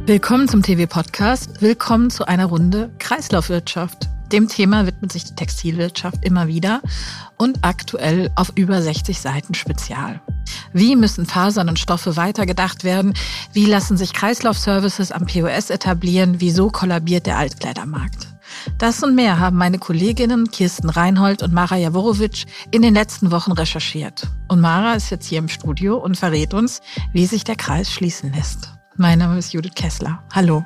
Willkommen zum TV-Podcast. Willkommen zu einer Runde Kreislaufwirtschaft. Dem Thema widmet sich die Textilwirtschaft immer wieder und aktuell auf über 60 Seiten Spezial. Wie müssen Fasern und Stoffe weitergedacht werden? Wie lassen sich Kreislaufservices am POS etablieren? Wieso kollabiert der Altkleidermarkt? Das und mehr haben meine Kolleginnen Kirsten Reinhold und Mara Jaworowitsch in den letzten Wochen recherchiert. Und Mara ist jetzt hier im Studio und verrät uns, wie sich der Kreis schließen lässt. Mein Name ist Judith Kessler. Hallo.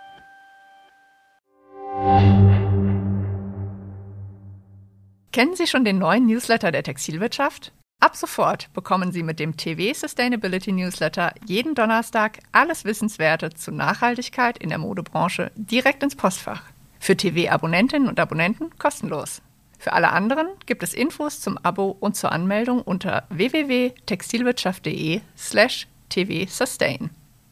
Kennen Sie schon den neuen Newsletter der Textilwirtschaft? Ab sofort bekommen Sie mit dem TV Sustainability Newsletter jeden Donnerstag alles Wissenswerte zu Nachhaltigkeit in der Modebranche direkt ins Postfach. Für TV-Abonnentinnen und Abonnenten kostenlos. Für alle anderen gibt es Infos zum Abo und zur Anmeldung unter www.textilwirtschaft.de/tvsustain.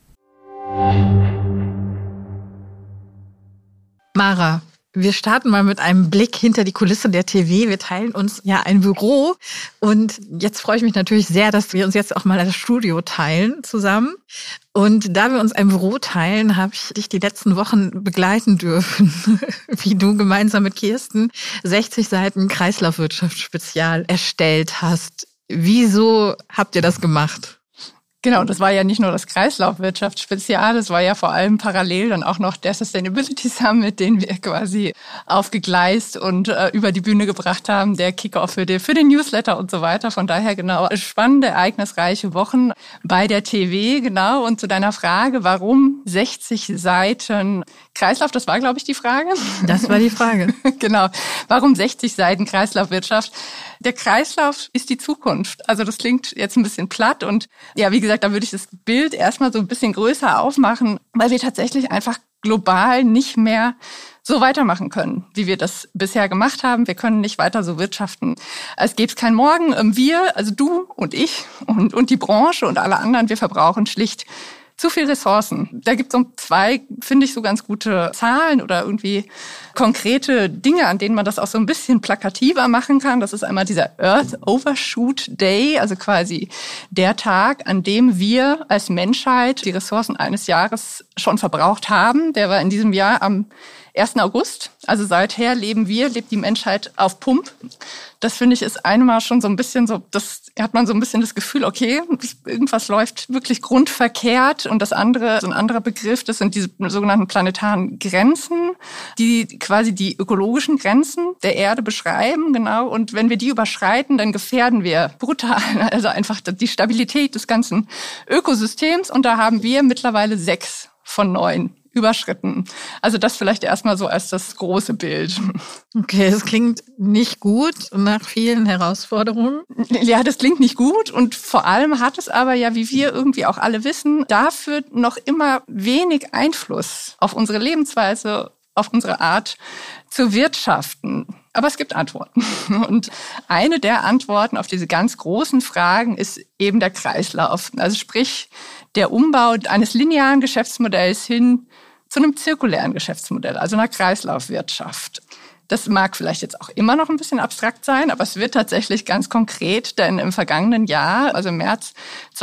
Mara, wir starten mal mit einem Blick hinter die Kulissen der TV. Wir teilen uns ja ein Büro und jetzt freue ich mich natürlich sehr, dass wir uns jetzt auch mal das Studio teilen zusammen. Und da wir uns ein Büro teilen, habe ich dich die letzten Wochen begleiten dürfen, wie du gemeinsam mit Kirsten 60 Seiten Kreislaufwirtschaft Spezial erstellt hast. Wieso habt ihr das gemacht? Genau, das war ja nicht nur das Kreislaufwirtschaft-Spezial, das war ja vor allem parallel dann auch noch der Sustainability Summit, den wir quasi aufgegleist und über die Bühne gebracht haben, der Kickoff für den Newsletter und so weiter. Von daher genau spannende, ereignisreiche Wochen bei der TV, genau. Und zu deiner Frage, warum 60 Seiten Kreislauf, das war, glaube ich, die Frage. Das war die Frage. Genau, warum 60 Seiten Kreislaufwirtschaft? Der Kreislauf ist die Zukunft. Also das klingt jetzt ein bisschen platt und ja, wie gesagt, da würde ich das Bild erstmal so ein bisschen größer aufmachen, weil wir tatsächlich einfach global nicht mehr so weitermachen können, wie wir das bisher gemacht haben. Wir können nicht weiter so wirtschaften. Es gäbe kein Morgen. Wir, also du und ich und die Branche und alle anderen, wir verbrauchen schlicht zu viel Ressourcen. Da gibt es so zwei, finde ich, so ganz gute Zahlen oder irgendwie konkrete Dinge, an denen man das auch so ein bisschen plakativer machen kann. Das ist einmal dieser Earth Overshoot Day, also quasi der Tag, an dem wir als Menschheit die Ressourcen eines Jahres schon verbraucht haben. Der war in diesem Jahr am 1. August. Also seither lebt die Menschheit auf Pump. Das finde ich ist einmal schon so ein bisschen so, das hat man so ein bisschen das Gefühl, okay, irgendwas läuft wirklich grundverkehrt. Und das andere, so ein anderer Begriff, das sind diese sogenannten planetaren Grenzen, die quasi die ökologischen Grenzen der Erde beschreiben, genau. Und wenn wir die überschreiten, dann gefährden wir brutal, also einfach die Stabilität des ganzen Ökosystems. Und da haben wir mittlerweile 6 von 9 überschritten. Also das vielleicht erstmal so als das große Bild. Okay, das klingt nicht gut nach vielen Herausforderungen. Ja, das klingt nicht gut und vor allem hat es aber ja, wie wir irgendwie auch alle wissen, dafür noch immer wenig Einfluss auf unsere Lebensweise, auf unsere Art zu wirtschaften. Aber es gibt Antworten. Und eine der Antworten auf diese ganz großen Fragen ist eben der Kreislauf. Also sprich, der Umbau eines linearen Geschäftsmodells hin zu einem zirkulären Geschäftsmodell, also einer Kreislaufwirtschaft. Das mag vielleicht jetzt auch immer noch ein bisschen abstrakt sein, aber es wird tatsächlich ganz konkret, denn im vergangenen Jahr, also im März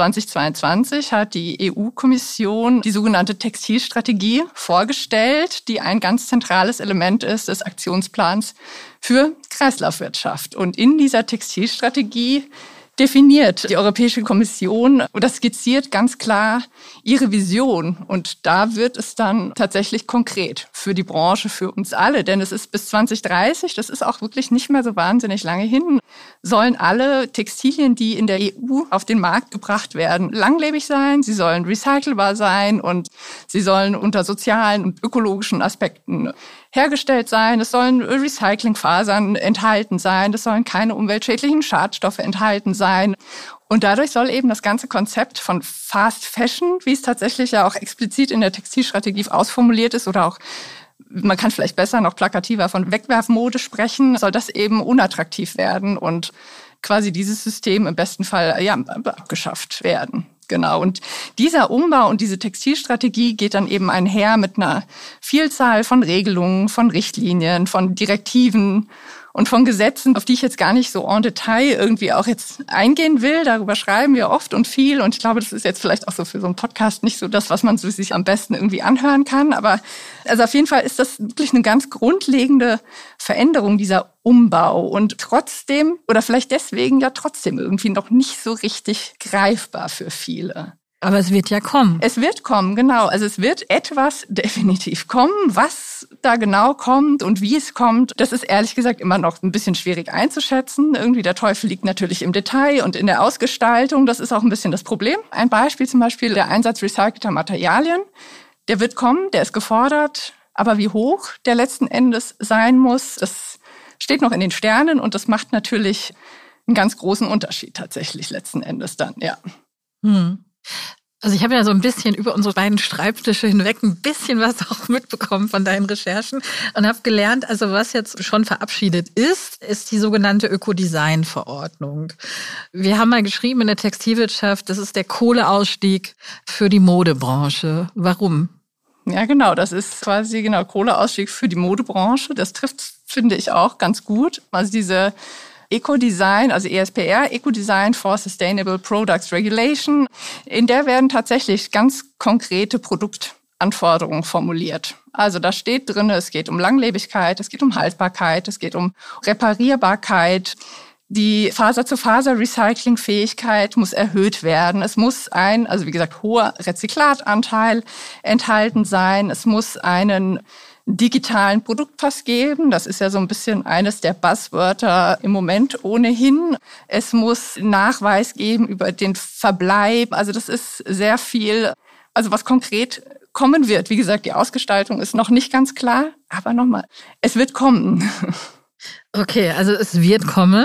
2022, hat die EU-Kommission die sogenannte Textilstrategie vorgestellt, die ein ganz zentrales Element ist des Aktionsplans für Kreislaufwirtschaft. Und in dieser Textilstrategie definiert die Europäische Kommission oder skizziert ganz klar ihre Vision. Und da wird es dann tatsächlich konkret für die Branche, für uns alle. Denn es ist bis 2030, das ist auch wirklich nicht mehr so wahnsinnig lange hin, sollen alle Textilien, die in der EU auf den Markt gebracht werden, langlebig sein, sie sollen recycelbar sein und sie sollen unter sozialen und ökologischen Aspekten hergestellt sein. Es sollen Recyclingfasern enthalten sein. Es sollen keine umweltschädlichen Schadstoffe enthalten sein. Und dadurch soll eben das ganze Konzept von Fast Fashion, wie es tatsächlich ja auch explizit in der Textilstrategie ausformuliert ist oder auch, man kann vielleicht besser noch plakativer von Wegwerfmode sprechen, soll das eben unattraktiv werden und quasi dieses System im besten Fall abgeschafft werden. Genau. Und dieser Umbau und diese Textilstrategie geht dann eben einher mit einer Vielzahl von Regelungen, von Richtlinien, von Direktiven und von Gesetzen, auf die ich jetzt gar nicht so en Detail irgendwie auch jetzt eingehen will. Darüber schreiben wir oft und viel. Und ich glaube, das ist jetzt vielleicht auch so für so einen Podcast nicht so das, was man sich am besten irgendwie anhören kann. Aber also auf jeden Fall ist das wirklich eine ganz grundlegende Veränderung, dieser Umbau. Und trotzdem, oder vielleicht deswegen ja trotzdem irgendwie noch nicht so richtig greifbar für viele. Aber es wird ja kommen. Es wird kommen, genau. Also es wird etwas definitiv kommen. Was da genau kommt und wie es kommt, das ist ehrlich gesagt immer noch ein bisschen schwierig einzuschätzen. Irgendwie der Teufel liegt natürlich im Detail und in der Ausgestaltung. Das ist auch ein bisschen das Problem. Ein Beispiel zum Beispiel der Einsatz recycelter Materialien. Der wird kommen, der ist gefordert. Aber wie hoch der letzten Endes sein muss, das steht noch in den Sternen. Und das macht natürlich einen ganz großen Unterschied tatsächlich letzten Endes dann, ja. Also ich habe ja so ein bisschen über unsere beiden Schreibtische hinweg ein bisschen was auch mitbekommen von deinen Recherchen und habe gelernt, also was jetzt schon verabschiedet ist die sogenannte Ökodesign-Verordnung. Wir haben mal geschrieben in der Textilwirtschaft, das ist der Kohleausstieg für die Modebranche. Warum? Ja, genau, das ist quasi Kohleausstieg für die Modebranche. Das trifft, finde ich, auch ganz gut. Also diese Ecodesign, also ESPR, Ecodesign for Sustainable Products Regulation, in der werden tatsächlich ganz konkrete Produktanforderungen formuliert. Also da steht drin, es geht um Langlebigkeit, es geht um Haltbarkeit, es geht um Reparierbarkeit. Die Faser-zu-Faser-Recyclingfähigkeit muss erhöht werden. Es muss also wie gesagt, hoher Rezyklatanteil enthalten sein. Es muss einen digitalen Produktpass geben. Das ist ja so ein bisschen eines der Buzzwörter im Moment ohnehin. Es muss Nachweis geben über den Verbleib. Also das ist sehr viel, also was konkret kommen wird. Wie gesagt, die Ausgestaltung ist noch nicht ganz klar, aber nochmal, es wird kommen. Okay, also es wird kommen.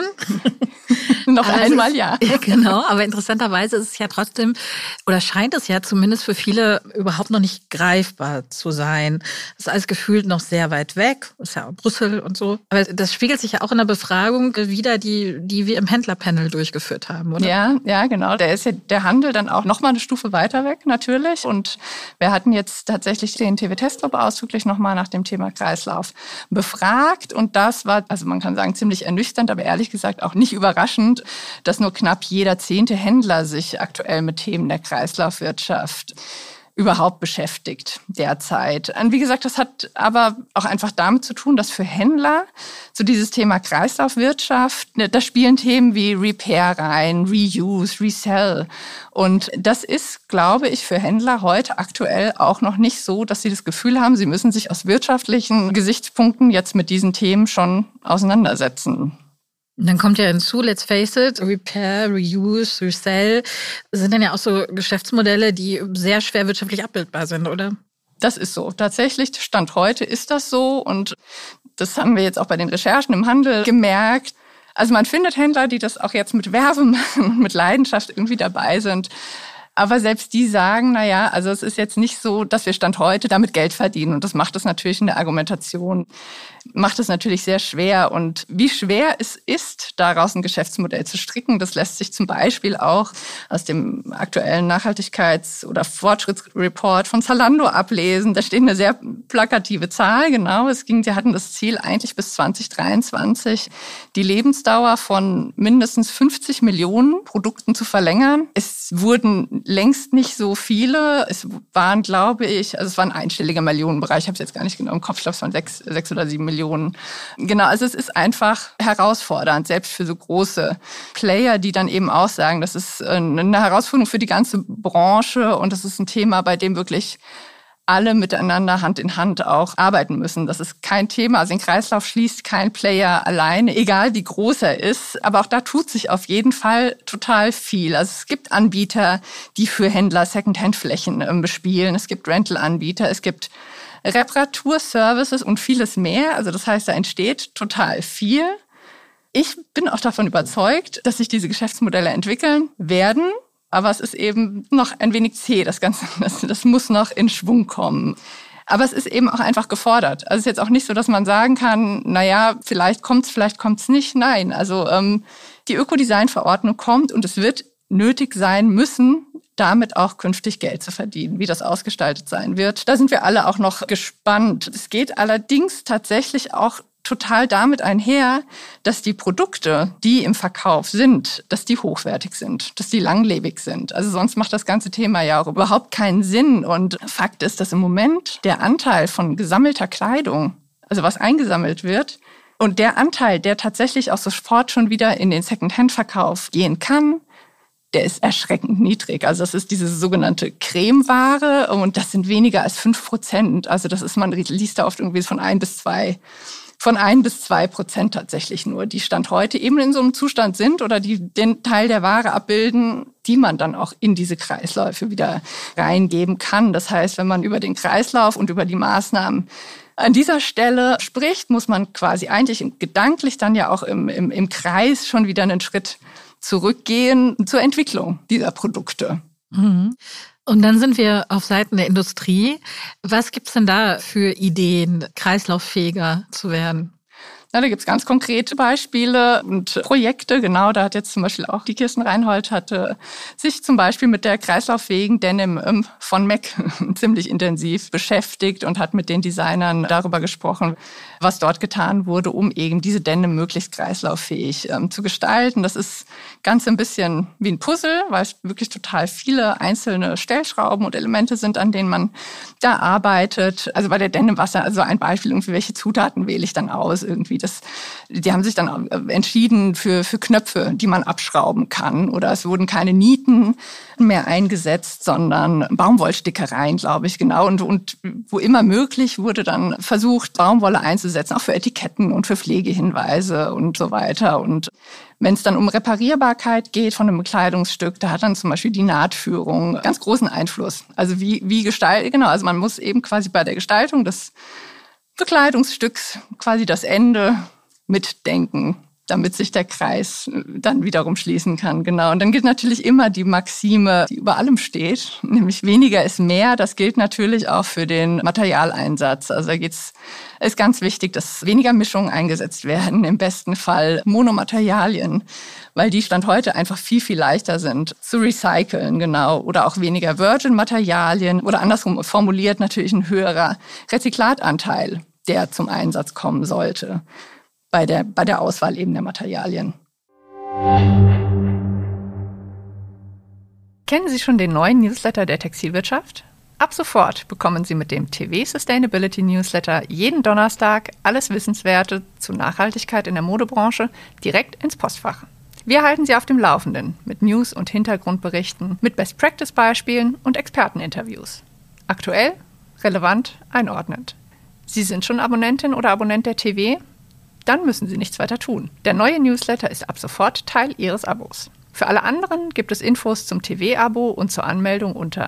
Noch einmal, ja. Genau, aber interessanterweise ist es ja trotzdem, oder scheint es ja zumindest für viele überhaupt noch nicht greifbar zu sein. Das ist alles gefühlt noch sehr weit weg, ist ja auch Brüssel und so. Aber das spiegelt sich ja auch in der Befragung wider, die wir im Händlerpanel durchgeführt haben, oder? Ja, genau. Da ist ja der Handel dann auch noch mal eine Stufe weiter weg, natürlich. Und wir hatten jetzt tatsächlich den TW-Testclub ausdrücklich noch mal nach dem Thema Kreislauf befragt. Und das war, also man kann sagen, ziemlich ernüchternd, aber ehrlich gesagt auch nicht überraschend, dass nur knapp jeder 10. Händler sich aktuell mit Themen der Kreislaufwirtschaft überhaupt beschäftigt derzeit. Und wie gesagt, das hat aber auch einfach damit zu tun, dass für Händler so dieses Thema Kreislaufwirtschaft, da spielen Themen wie Repair rein, Reuse, Resell. Und das ist, glaube ich, für Händler heute aktuell auch noch nicht so, dass sie das Gefühl haben, sie müssen sich aus wirtschaftlichen Gesichtspunkten jetzt mit diesen Themen schon auseinandersetzen. Und dann kommt ja hinzu, let's face it, Repair, Reuse, Resell sind dann ja auch so Geschäftsmodelle, die sehr schwer wirtschaftlich abbildbar sind, oder? Das ist so. Tatsächlich, Stand heute ist das so. Und das haben wir jetzt auch bei den Recherchen im Handel gemerkt. Also man findet Händler, die das auch jetzt mit Werbe machen und mit Leidenschaft irgendwie dabei sind. Aber selbst die sagen, also es ist jetzt nicht so, dass wir Stand heute damit Geld verdienen. Und das macht es natürlich in der Argumentation, macht es natürlich sehr schwer. Und wie schwer es ist, daraus ein Geschäftsmodell zu stricken, das lässt sich zum Beispiel auch aus dem aktuellen Nachhaltigkeits- oder Fortschrittsreport von Zalando ablesen. Da steht eine sehr plakative Zahl, genau. Die hatten das Ziel eigentlich bis 2023, die Lebensdauer von mindestens 50 Millionen Produkten zu verlängern. Es wurden längst nicht so viele. Es waren, glaube ich, es war ein einstelliger Millionenbereich. Ich habe es jetzt gar nicht genau im Kopf. Ich glaube, es waren 6 oder 7 Millionen. Genau, also es ist einfach herausfordernd, selbst für so große Player, die dann eben auch sagen, das ist eine Herausforderung für die ganze Branche und das ist ein Thema, bei dem wirklich alle miteinander Hand in Hand auch arbeiten müssen. Das ist kein Thema. Also den Kreislauf schließt kein Player alleine, egal wie groß er ist. Aber auch da tut sich auf jeden Fall total viel. Also es gibt Anbieter, die für Händler Second-Hand-Flächen bespielen. Es gibt Rental-Anbieter, es gibt Reparaturservices und vieles mehr. Also das heißt, da entsteht total viel. Ich bin auch davon überzeugt, dass sich diese Geschäftsmodelle entwickeln werden. Aber es ist eben noch ein wenig zäh, das Ganze. Das muss noch in Schwung kommen. Aber es ist eben auch einfach gefordert. Also es ist jetzt auch nicht so, dass man sagen kann, vielleicht kommt's nicht. Nein, also die Ökodesign-Verordnung kommt und es wird nötig sein müssen, damit auch künftig Geld zu verdienen, wie das ausgestaltet sein wird. Da sind wir alle auch noch gespannt. Es geht allerdings tatsächlich auch total damit einher, dass die Produkte, die im Verkauf sind, dass die hochwertig sind, dass die langlebig sind. Also sonst macht das ganze Thema ja auch überhaupt keinen Sinn. Und Fakt ist, dass im Moment der Anteil von gesammelter Kleidung, also was eingesammelt wird, und der Anteil, der tatsächlich auch sofort schon wieder in den Second-Hand-Verkauf gehen kann, der ist erschreckend niedrig. Also das ist diese sogenannte Cremeware und das sind weniger als 5%. Also das ist, man liest da oft irgendwie von 1 bis 2% tatsächlich nur, die Stand heute eben in so einem Zustand sind oder die den Teil der Ware abbilden, die man dann auch in diese Kreisläufe wieder reingeben kann. Das heißt, wenn man über den Kreislauf und über die Maßnahmen an dieser Stelle spricht, muss man quasi eigentlich gedanklich dann ja auch im Kreis schon wieder einen Schritt zurückgehen zur Entwicklung dieser Produkte. Mhm. Und dann sind wir auf Seiten der Industrie. Was gibt's denn da für Ideen, kreislauffähiger zu werden? Ja, da gibt's ganz konkrete Beispiele und Projekte. Genau, da hat jetzt zum Beispiel auch die Kirsten Reinhold hatte sich zum Beispiel mit der kreislauffähigen Denim von MAC ziemlich intensiv beschäftigt und hat mit den Designern darüber gesprochen, was dort getan wurde, um eben diese Denim möglichst kreislauffähig zu gestalten. Das ist ganz ein bisschen wie ein Puzzle, weil es wirklich total viele einzelne Stellschrauben und Elemente sind, an denen man da arbeitet. Also bei der Denim war es also ein Beispiel, irgendwie welche Zutaten wähle ich dann aus irgendwie. Die haben sich dann entschieden für Knöpfe, die man abschrauben kann. Oder es wurden keine Nieten mehr eingesetzt, sondern Baumwollstickereien, glaube ich, genau. Und wo immer möglich wurde dann versucht, Baumwolle einzusetzen, auch für Etiketten und für Pflegehinweise und so weiter. Und wenn es dann um Reparierbarkeit geht von einem Kleidungsstück, da hat dann zum Beispiel die Nahtführung ganz großen Einfluss. Also wie gestaltet, genau, also man muss eben quasi bei der Gestaltung des Bekleidungsstücks quasi das Ende mitdenken, damit sich der Kreis dann wiederum schließen kann. Genau. Und dann gilt natürlich immer die Maxime, die über allem steht, nämlich weniger ist mehr. Das gilt natürlich auch für den Materialeinsatz. Also da ist ganz wichtig, dass weniger Mischungen eingesetzt werden, im besten Fall Monomaterialien, weil die Stand heute einfach viel, viel leichter sind zu recyceln, genau. Oder auch weniger Virgin-Materialien oder andersrum formuliert natürlich ein höherer Rezyklatanteil, der zum Einsatz kommen sollte bei der Auswahl eben der Materialien. Kennen Sie schon den neuen Newsletter der Textilwirtschaft? Ab sofort bekommen Sie mit dem TV Sustainability Newsletter jeden Donnerstag alles Wissenswerte zu Nachhaltigkeit in der Modebranche direkt ins Postfach. Wir halten Sie auf dem Laufenden mit News- und Hintergrundberichten, mit Best-Practice-Beispielen und Experteninterviews. Aktuell, relevant, einordnend. Sie sind schon Abonnentin oder Abonnent der TV? Dann müssen Sie nichts weiter tun. Der neue Newsletter ist ab sofort Teil Ihres Abos. Für alle anderen gibt es Infos zum TV-Abo und zur Anmeldung unter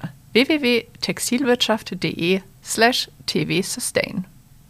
www.textilwirtschaft.de/tvsustain.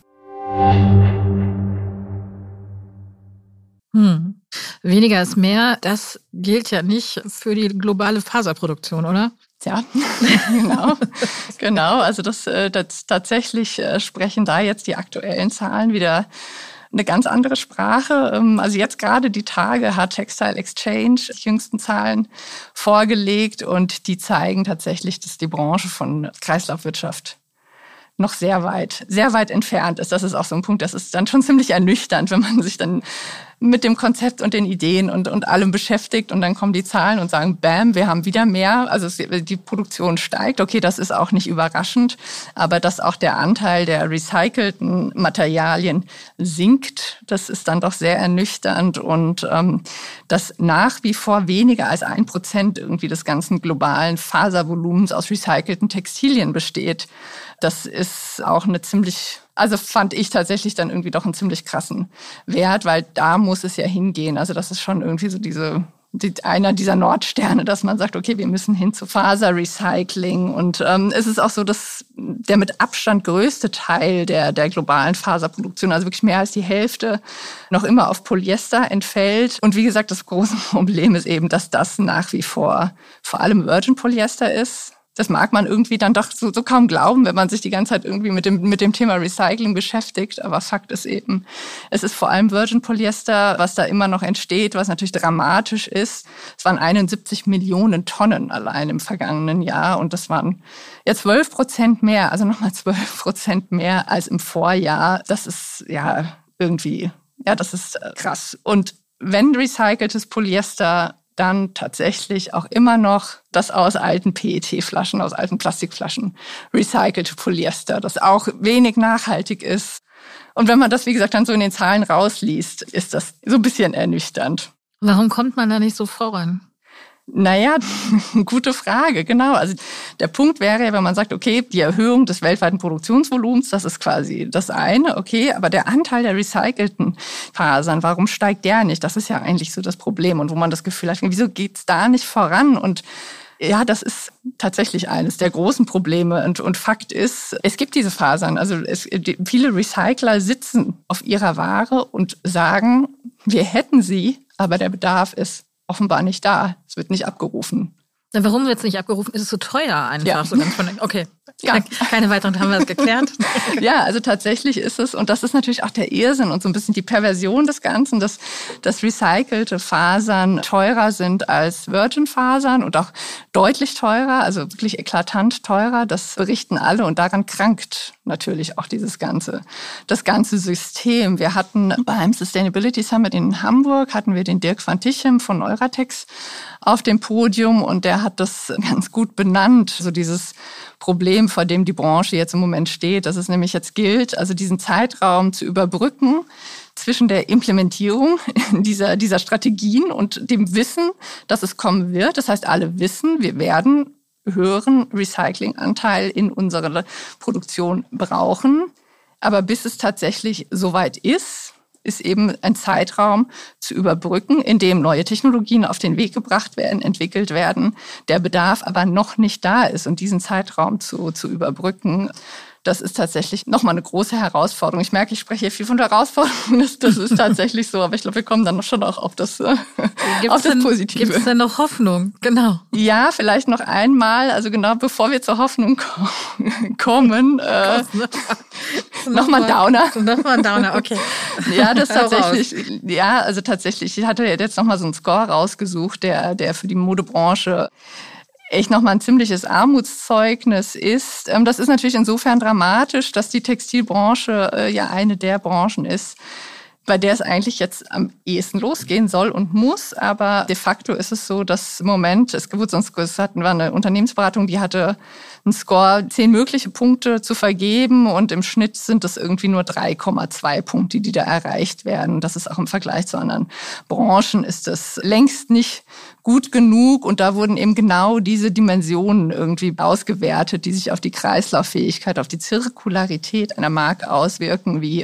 Weniger ist mehr, das gilt ja nicht für die globale Faserproduktion, oder? Ja, genau. Also das tatsächlich sprechen da jetzt die aktuellen Zahlen wieder eine ganz andere Sprache. Also jetzt gerade die Tage hat Textile Exchange die jüngsten Zahlen vorgelegt und die zeigen tatsächlich, dass die Branche von Kreislaufwirtschaft noch sehr weit entfernt ist. Das ist auch so ein Punkt, das ist dann schon ziemlich ernüchternd, wenn man sich dann mit dem Konzept und den Ideen und allem beschäftigt und dann kommen die Zahlen und sagen, bam, wir haben wieder mehr. Also die Produktion steigt. Okay, das ist auch nicht überraschend, aber dass auch der Anteil der recycelten Materialien sinkt, das ist dann doch sehr ernüchternd und dass nach wie vor weniger als 1% irgendwie des ganzen globalen Faservolumens aus recycelten Textilien besteht. Das ist auch fand ich tatsächlich dann irgendwie doch einen ziemlich krassen Wert, weil da muss es ja hingehen. Also das ist schon irgendwie so einer dieser Nordsterne, dass man sagt, okay, wir müssen hin zu Faserrecycling. Und es ist auch so, dass der mit Abstand größte Teil der globalen Faserproduktion, also wirklich mehr als die Hälfte, noch immer auf Polyester entfällt. Und wie gesagt, das große Problem ist eben, dass das nach wie vor allem Virgin Polyester ist. Das mag man irgendwie dann doch so kaum glauben, wenn man sich die ganze Zeit irgendwie mit dem Thema Recycling beschäftigt. Aber Fakt ist eben, es ist vor allem Virgin Polyester, was da immer noch entsteht, was natürlich dramatisch ist. Es waren 71 Millionen Tonnen allein im vergangenen Jahr und das waren ja 12% mehr, also nochmal 12% mehr als im Vorjahr. Das ist ja irgendwie. Ja, das ist krass. Und wenn recyceltes Polyester, dann tatsächlich auch immer noch das aus alten PET-Flaschen, aus alten Plastikflaschen recycelte Polyester, das auch wenig nachhaltig ist. Und wenn man das, wie gesagt, dann so in den Zahlen rausliest, ist das so ein bisschen ernüchternd. Warum kommt man da nicht so voran? Naja, gute Frage, genau. Also der Punkt wäre ja, wenn man sagt, okay, die Erhöhung des weltweiten Produktionsvolumens, das ist quasi das eine, okay, aber der Anteil der recycelten Fasern, warum steigt der nicht? Das ist ja eigentlich so das Problem. Und wo man das Gefühl hat, wieso geht's da nicht voran? Und ja, das ist tatsächlich eines der großen Probleme. Und Fakt ist, es gibt diese Fasern. Also viele Recycler sitzen auf ihrer Ware und sagen, wir hätten sie, aber der Bedarf ist offenbar nicht da. Es wird nicht abgerufen. Warum wird es nicht abgerufen? Ist es so teuer einfach? Ja. So ganz okay, ja. Keine weiteren, haben wir das geklärt. Ja, also tatsächlich ist es, und das ist natürlich auch der Irrsinn und so ein bisschen die Perversion des Ganzen, dass recycelte Fasern teurer sind als Virgin-Fasern und auch deutlich teurer, also wirklich eklatant teurer. Das berichten alle und daran krankt natürlich auch das ganze System. Wir hatten beim Sustainability Summit in Hamburg, hatten wir den Dirk van Tichem von Euratex auf dem Podium und der hat das ganz gut benannt, so dieses Problem, vor dem die Branche jetzt im Moment steht, dass es nämlich jetzt gilt, also diesen Zeitraum zu überbrücken zwischen der Implementierung dieser Strategien und dem Wissen, dass es kommen wird. Das heißt, alle wissen, wir werden höheren Recyclinganteil in unserer Produktion brauchen. Aber bis es tatsächlich soweit ist eben ein Zeitraum zu überbrücken, in dem neue Technologien auf den Weg gebracht werden, entwickelt werden, der Bedarf aber noch nicht da ist. Und diesen Zeitraum zu überbrücken, das ist tatsächlich nochmal eine große Herausforderung. Ich merke, ich spreche hier viel von der Herausforderung, das ist tatsächlich so, aber ich glaube, wir kommen dann schon auch auf das Positive. Gibt es denn noch Hoffnung? Genau. Ja, vielleicht noch einmal, also genau bevor wir zur Hoffnung kommen, nochmal ein Downer. Nochmal ein Downer, okay. Ja, das tatsächlich, tatsächlich, ich hatte jetzt nochmal so einen Score rausgesucht, der für die Modebranche echt nochmal ein ziemliches Armutszeugnis ist. Das ist natürlich insofern dramatisch, dass die Textilbranche eine der Branchen ist, bei der es eigentlich jetzt am ehesten losgehen soll und muss. Aber de facto ist es so, dass im Moment, war eine Unternehmensberatung, die hatte einen Score, 10 mögliche Punkte zu vergeben und im Schnitt sind das irgendwie nur 3,2 Punkte, die da erreicht werden. Das ist auch im Vergleich zu anderen Branchen ist das längst nicht gut genug und da wurden eben genau diese Dimensionen irgendwie ausgewertet, die sich auf die Kreislauffähigkeit, auf die Zirkularität einer Marke auswirken, wie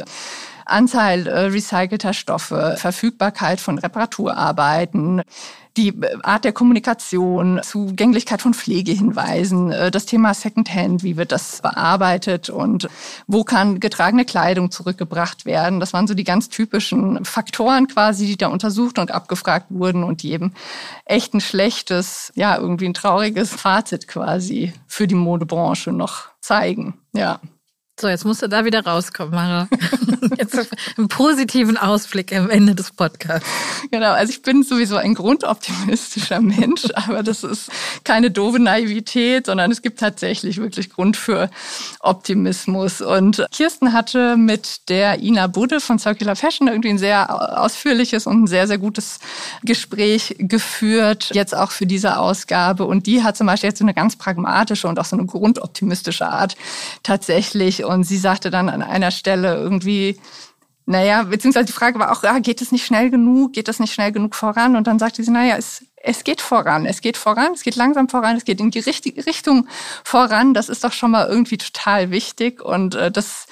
Anzahl recycelter Stoffe, Verfügbarkeit von Reparaturarbeiten, die Art der Kommunikation, Zugänglichkeit von Pflegehinweisen, das Thema Secondhand, wie wird das bearbeitet und wo kann getragene Kleidung zurückgebracht werden. Das waren so die ganz typischen Faktoren quasi, die da untersucht und abgefragt wurden und die eben echt ein schlechtes, irgendwie ein trauriges Fazit quasi für die Modebranche noch zeigen. Ja. So, jetzt musst du da wieder rauskommen, Mara. Jetzt einen positiven Ausblick am Ende des Podcasts. Genau, also ich bin sowieso ein grundoptimistischer Mensch, aber das ist keine doofe Naivität, sondern es gibt tatsächlich wirklich Grund für Optimismus. Und Kirsten hatte mit der Ina Budde von Circular Fashion irgendwie ein sehr ausführliches und ein sehr, sehr gutes Gespräch geführt, jetzt auch für diese Ausgabe. Und die hat zum Beispiel jetzt so eine ganz pragmatische und auch so eine grundoptimistische Art tatsächlich. Und sie sagte dann an einer Stelle irgendwie, beziehungsweise die Frage war auch, geht es nicht schnell genug? Geht das nicht schnell genug voran? Und dann sagte sie, es geht voran. Es geht voran, es geht langsam voran, es geht in die richtige Richtung voran. Das ist doch schon mal irgendwie total wichtig. Und das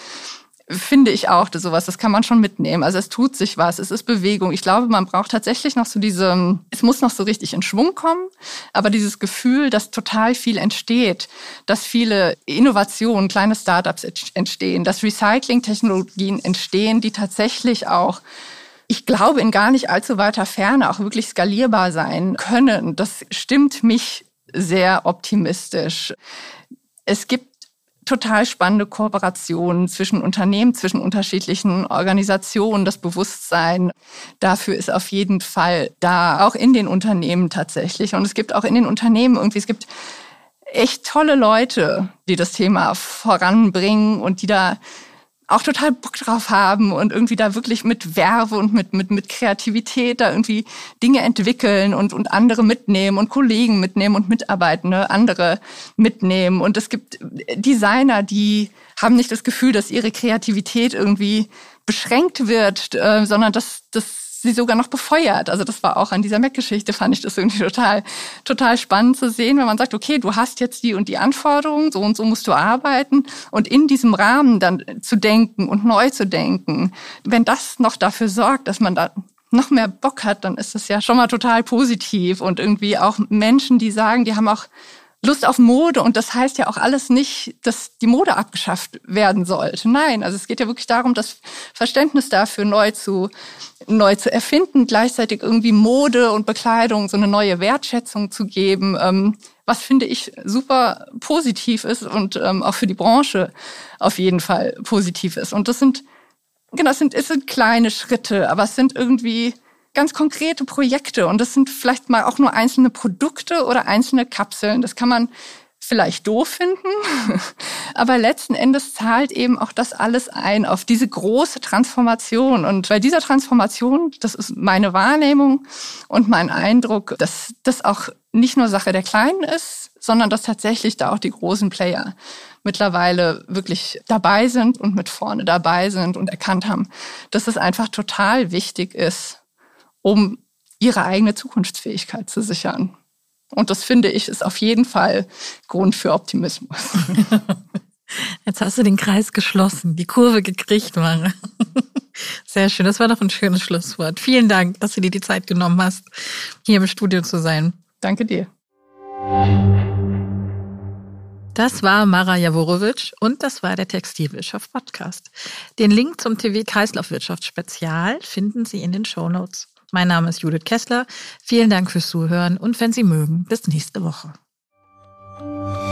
finde ich auch, das kann man schon mitnehmen. Also es tut sich was, es ist Bewegung. Ich glaube, man braucht tatsächlich noch so es muss noch so richtig in Schwung kommen, aber dieses Gefühl, dass total viel entsteht, dass viele Innovationen, kleine Startups entstehen, dass Recycling-Technologien entstehen, die tatsächlich auch, ich glaube, in gar nicht allzu weiter Ferne auch wirklich skalierbar sein können. Das stimmt mich sehr optimistisch. Es gibt total spannende Kooperationen zwischen Unternehmen, zwischen unterschiedlichen Organisationen. Das Bewusstsein dafür ist auf jeden Fall da, auch in den Unternehmen tatsächlich. Und es gibt auch in den Unternehmen es gibt echt tolle Leute, die das Thema voranbringen und die da auch total Bock drauf haben und irgendwie da wirklich mit Werbe und mit Kreativität da irgendwie Dinge entwickeln und andere mitnehmen und Kollegen mitnehmen und Mitarbeitende andere mitnehmen. Und es gibt Designer, die haben nicht das Gefühl, dass ihre Kreativität irgendwie beschränkt wird, sondern dass sie sogar noch befeuert. Also das war auch an dieser Mac-Geschichte, fand ich das irgendwie total spannend zu sehen, wenn man sagt, okay, du hast jetzt die und die Anforderungen, so und so musst du arbeiten und in diesem Rahmen dann zu denken und neu zu denken. Wenn das noch dafür sorgt, dass man da noch mehr Bock hat, dann ist das ja schon mal total positiv und irgendwie auch Menschen, die sagen, die haben auch Lust auf Mode und das heißt ja auch alles nicht, dass die Mode abgeschafft werden sollte. Nein, also es geht ja wirklich darum, das Verständnis dafür neu zu erfinden, gleichzeitig irgendwie Mode und Bekleidung so eine neue Wertschätzung zu geben, was finde ich super positiv ist und auch für die Branche auf jeden Fall positiv ist. Und es sind kleine Schritte, aber es sind irgendwie ganz konkrete Projekte und das sind vielleicht mal auch nur einzelne Produkte oder einzelne Kapseln. Das kann man vielleicht doof finden, aber letzten Endes zahlt eben auch das alles ein auf diese große Transformation. Und bei dieser Transformation, das ist meine Wahrnehmung und mein Eindruck, dass das auch nicht nur Sache der Kleinen ist, sondern dass tatsächlich da auch die großen Player mittlerweile wirklich dabei sind und mit vorne dabei sind und erkannt haben, dass es einfach total wichtig ist, um ihre eigene Zukunftsfähigkeit zu sichern. Und das, finde ich, ist auf jeden Fall Grund für Optimismus. Jetzt hast du den Kreis geschlossen, die Kurve gekriegt, Mara. Sehr schön, das war doch ein schönes Schlusswort. Vielen Dank, dass du dir die Zeit genommen hast, hier im Studio zu sein. Danke dir. Das war Mara Jaworowitsch und das war der Textilwirtschaft Podcast. Den Link zum TV Kreislaufwirtschaft Spezial finden Sie in den Shownotes. Mein Name ist Judith Kessler. Vielen Dank fürs Zuhören und wenn Sie mögen, bis nächste Woche.